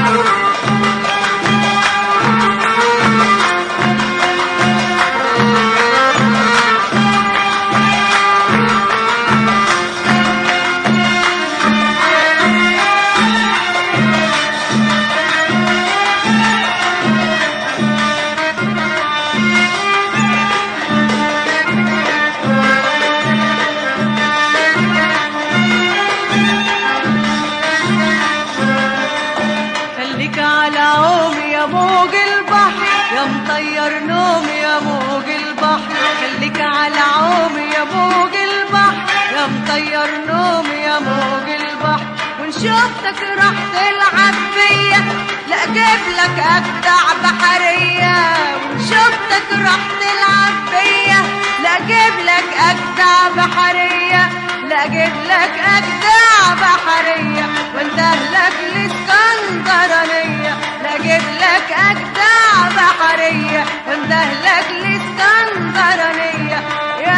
مطير نومي يا موج البحر، خليك على عومي يا موج البحر، يا مطير نومي يا موج البحر. وان شفتك راح تلعب بيا لا اجيب لك اجدع بحريه، وان شفتك راح تلعب بيا لا اجيب لك اجدع بحريه، لا اجيب لك اجدع بحريه، واندهلك الاسكندرانيه، لا اجيب لك اجدع بحريه، واندهلك الاسكندرانيه يا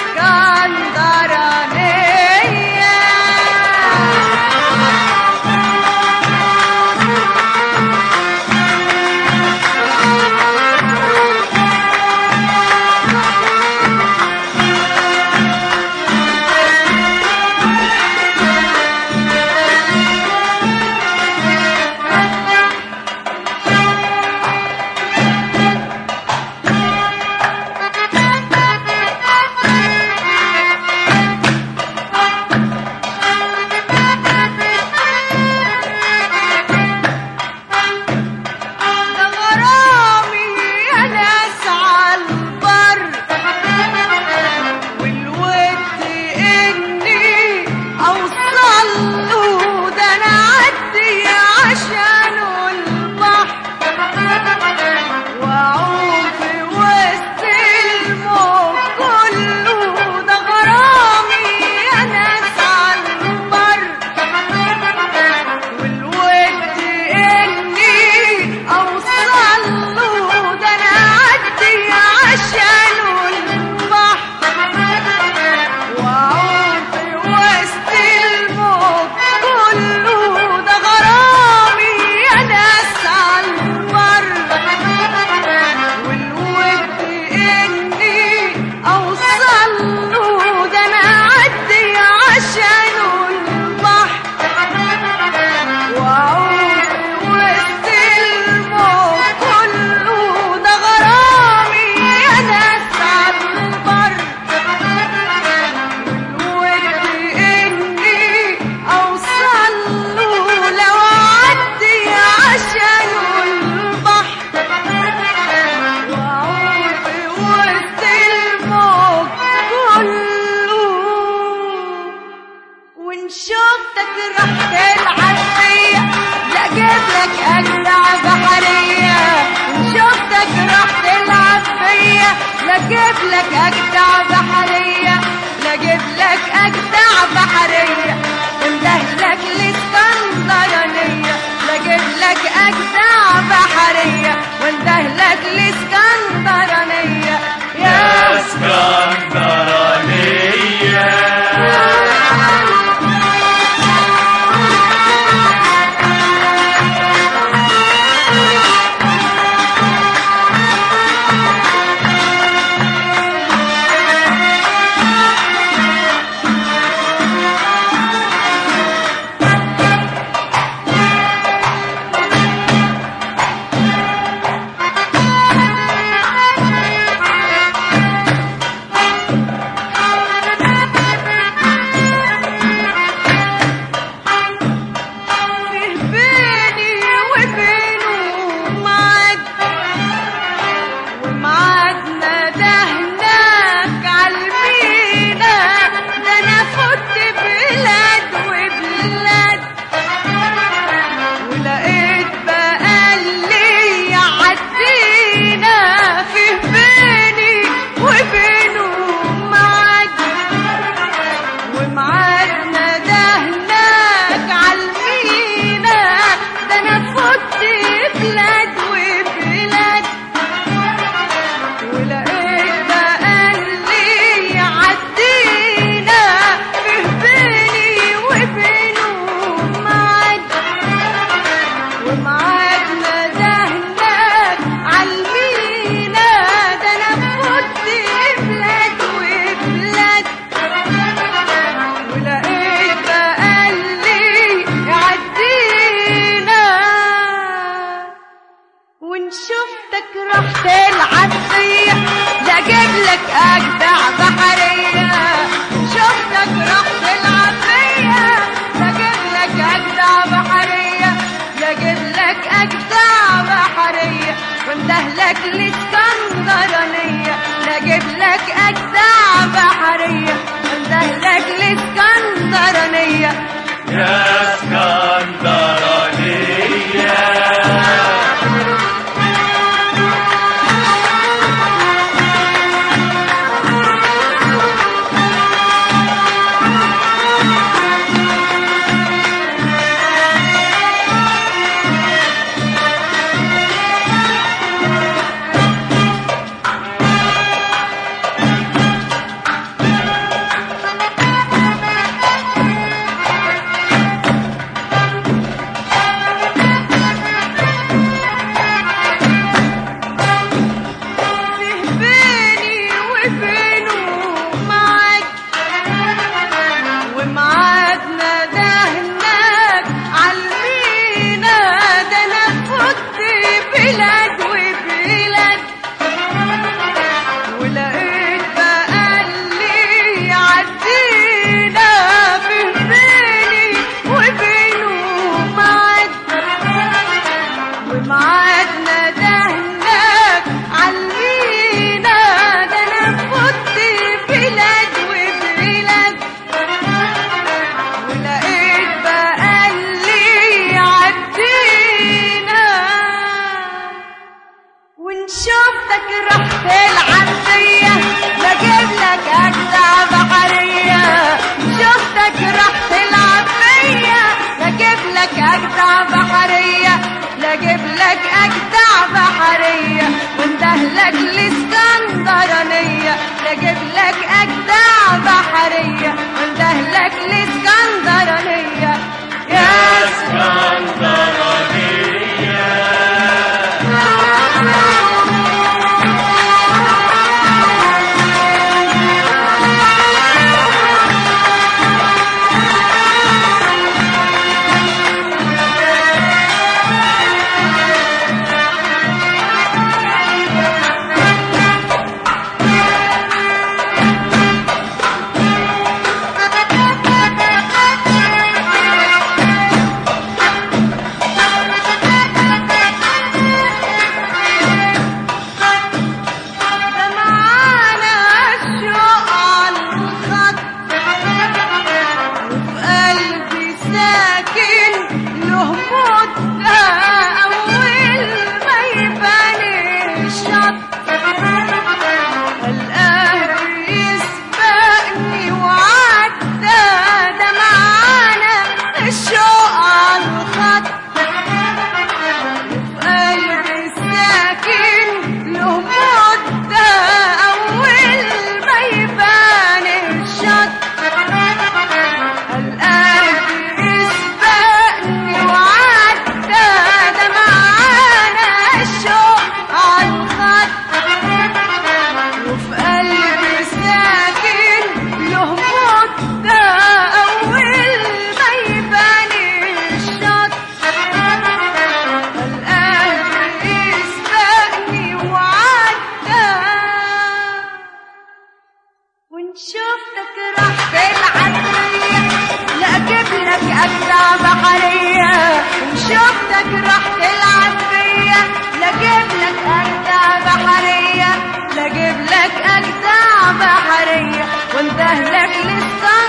اسكندرانيه. اجيب لك اجدع بحريه، لا اجيب لك اجدع بحريه، واندهلك الاسكندرانيه، لا اجيب لك اجدع بحريه، واندهلك الاسكندرانيه يا اسكندرانيه. لك أجدع بحرية شفتك رحت العافية لأجيب لك أجدع بحرية لأجيب لك أجدع بحرية واندهلك الإسكندرانية لأجيب لك أجدع بحرية واندهلك الإسكندرانية يا اسكندرانية شفتك رحت العافية لأجيب لك أجدع بحرية شفتك رحت العافية لأجيب لك أجدع بحرية لأجيب لك أجدع بحرية واندهلك الإسكندرانية لأجيب لك أجدع بحرية واندهلك الإسكندرانية يا اسكندرانية شفتك رحت العافية لأجيب لك أجدع بحرية شفتك رحت العافية لأجيب لك أجدع بحرية لأجيب لك أجدع بحرية واندهلك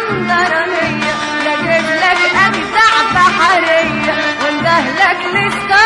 الإسكندرانية لأجيب لك أجدع بحرية واندهلك الإسكندرانية